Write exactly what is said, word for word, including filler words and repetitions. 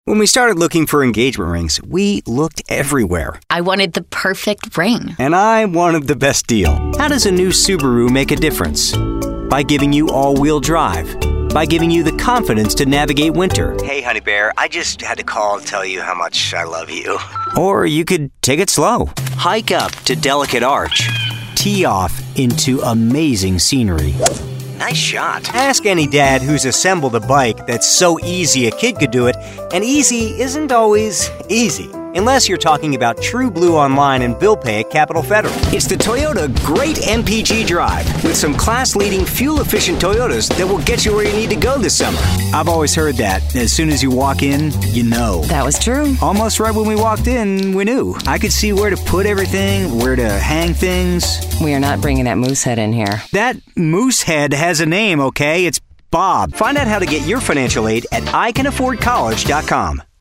When we started looking for engagement rings, we looked everywhere. I wanted the perfect ring. And I wanted the best deal. How does a new Subaru make a difference? By giving you all-wheel drive. By giving you the confidence to navigate winter. Hey, Honey Bear, I just had to call and tell you how much I love you. Or you could take it slow. Hike up to Delicate Arch. Tee off into amazing scenery. Nice shot. Ask any dad who's assembled a bike that's so easy a kid could do it, and easy isn't always easy. Unless you're talking about True Blue Online and bill pay at Capital Federal. It's the Toyota Great M P G Drive with some class-leading fuel-efficient Toyotas that will get you where you need to go this summer. I've always heard that. As soon as you walk in, you know. That was true. Almost right when we walked in, we knew. I could see where to put everything, where to hang things. We are not bringing that moose head in here. That moose head has a name, okay? It's Bob. Find out how to get your financial aid at I can afford college dot com.